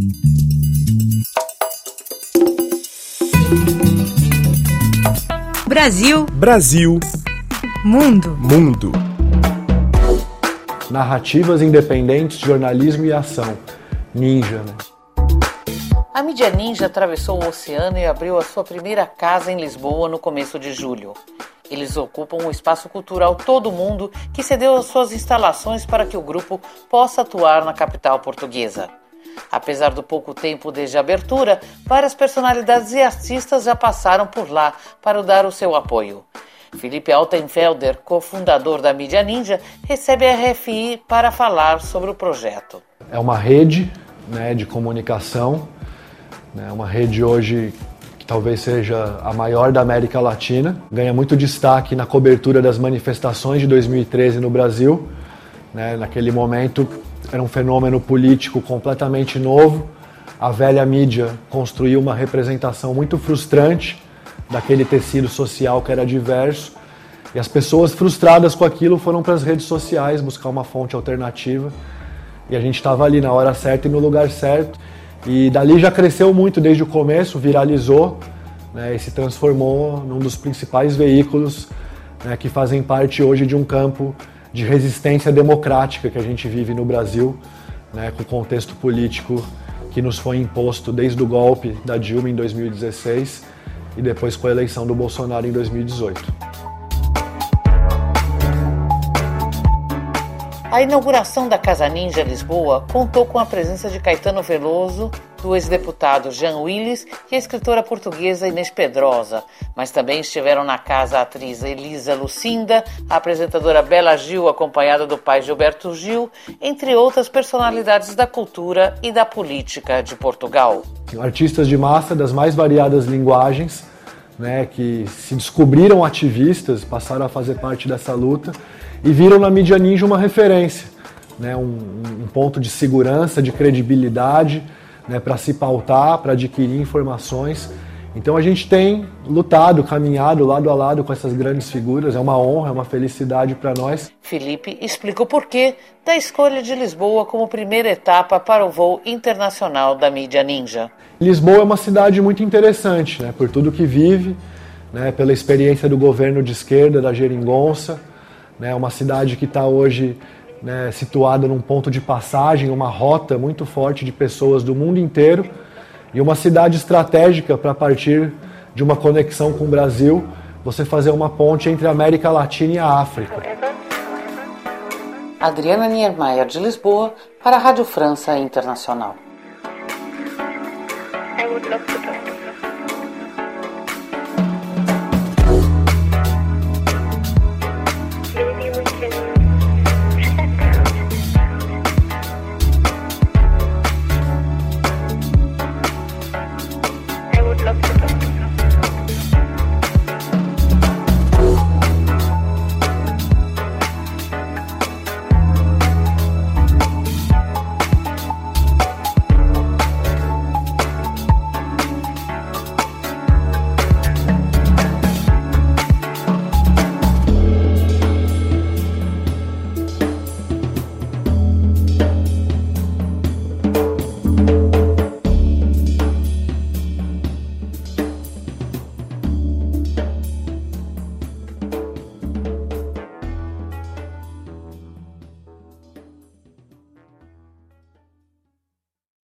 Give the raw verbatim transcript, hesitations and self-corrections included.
Brasil. Brasil. Mundo. Mundo. Narrativas independentes, jornalismo e ação. Ninja, né? A mídia Ninja atravessou o oceano e abriu a sua primeira casa em Lisboa no começo de julho. Eles ocupam o espaço cultural Todo Mundo, que cedeu as suas instalações para que o grupo possa atuar na capital portuguesa. Apesar do pouco tempo desde a abertura, várias personalidades e artistas já passaram por lá para dar o seu apoio. Felipe Altenfelder, cofundador da mídia Ninja, recebe a R F I para falar sobre o projeto. É uma rede, né, de comunicação, né, uma rede hoje que talvez seja a maior da América Latina. Ganha muito destaque na cobertura das manifestações de dois mil e treze no Brasil. Né, naquele momento era um fenômeno político completamente novo. A velha mídia construiu uma representação muito frustrante daquele tecido social que era diverso. E as pessoas frustradas com aquilo foram para as redes sociais buscar uma fonte alternativa. E a gente estava ali na hora certa e no lugar certo. E dali já cresceu muito desde o começo, viralizou, né, e se transformou num dos principais veículos, né, que fazem parte hoje de um campo de resistência democrática que a gente vive no Brasil, né, com o contexto político que nos foi imposto desde o golpe da Dilma em dois mil e dezesseis e depois com a eleição do Bolsonaro em dois mil e dezoito. A inauguração da Casa Ninja Lisboa contou com a presença de Caetano Veloso, do ex-deputado Jean Willis e a escritora portuguesa Inês Pedrosa, mas também estiveram na casa a atriz Elisa Lucinda, a apresentadora Bela Gil, acompanhada do pai Gilberto Gil, entre outras personalidades da cultura e da política de Portugal. Artistas de massa das mais variadas linguagens, né, que se descobriram ativistas, passaram a fazer parte dessa luta e viram na mídia Ninja uma referência, né, um, um ponto de segurança, de credibilidade, né, para se pautar, para adquirir informações. Então a gente tem lutado, caminhado lado a lado com essas grandes figuras, é uma honra, é uma felicidade para nós. Felipe explica o porquê da escolha de Lisboa como primeira etapa para o voo internacional da mídia Ninja. Lisboa é uma cidade muito interessante, né, por tudo que vive, né, pela experiência do governo de esquerda, da Geringonça, né, uma cidade que está hoje, né, situada num ponto de passagem, uma rota muito forte de pessoas do mundo inteiro e uma cidade estratégica para, a partir de uma conexão com o Brasil, você fazer uma ponte entre a América Latina e a África. Adriana Niemeyer, de Lisboa, para a Rádio França Internacional. I would love to talk.